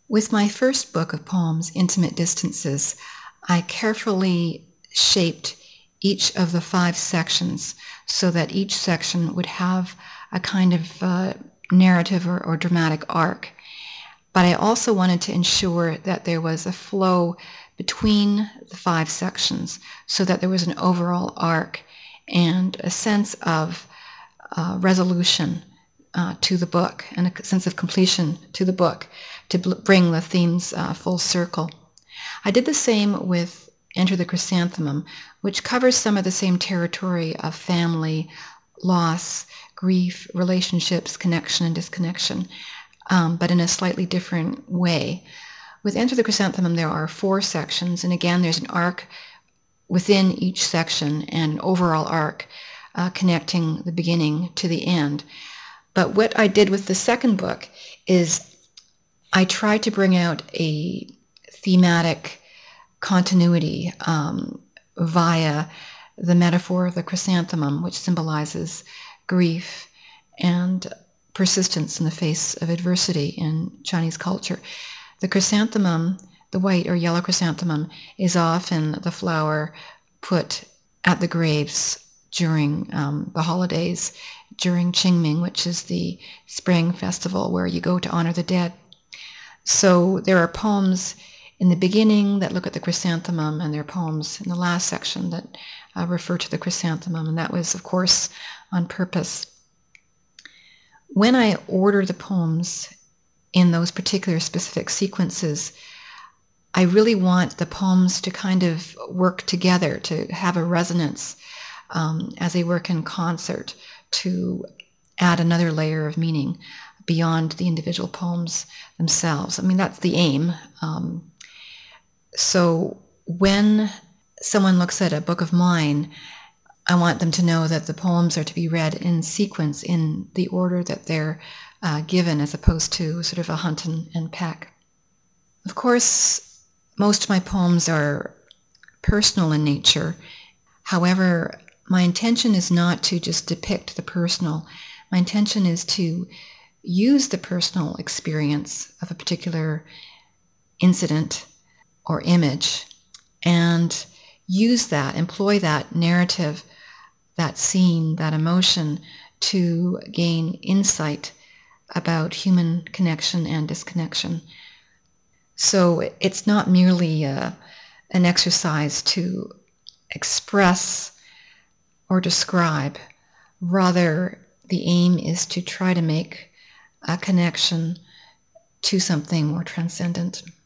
With my first book of poems, Intimate Distances, I carefully shaped each of the 5 sections so that each section would have a kind of narrative or dramatic arc. But I also wanted to ensure that there was a flow between the 5 sections so that there was an overall arc and a sense of resolution to the book and a sense of completion to the book to bring the themes full circle. I did the same with Enter the Chrysanthemum, which covers some of the same territory of family, loss, grief, relationships, connection and disconnection, but in a slightly different way. With Enter the Chrysanthemum, there are 4 sections, and again, there's an arc within each section and an overall arc connecting the beginning to the end. But what I did with the second book is I tried to bring out a thematic continuity via the metaphor of the chrysanthemum, which symbolizes grief and persistence in the face of adversity in Chinese culture. The chrysanthemum, the white or yellow chrysanthemum, is often the flower put at the graves during the holidays, during Qingming, which is the spring festival where you go to honor the dead. So there are poems in the beginning that look at the chrysanthemum, and there are poems in the last section that refer to the chrysanthemum, and that was, of course, on purpose. When I order the poems in those particular specific sequences, I really want the poems to kind of work together, to have a resonance as they work in concert, to add another layer of meaning beyond the individual poems themselves. I mean, that's the aim. So when someone looks at a book of mine, I want them to know that the poems are to be read in sequence, in the order that they're given, as opposed to sort of a hunt and peck. Of course, most of my poems are personal in nature. However, my intention is not to just depict the personal. My intention is to use the personal experience of a particular incident or image and use that, employ that narrative, that scene, that emotion to gain insight about human connection and disconnection. So it's not merely an exercise to express or describe. Rather, the aim is to try to make a connection to something more transcendent.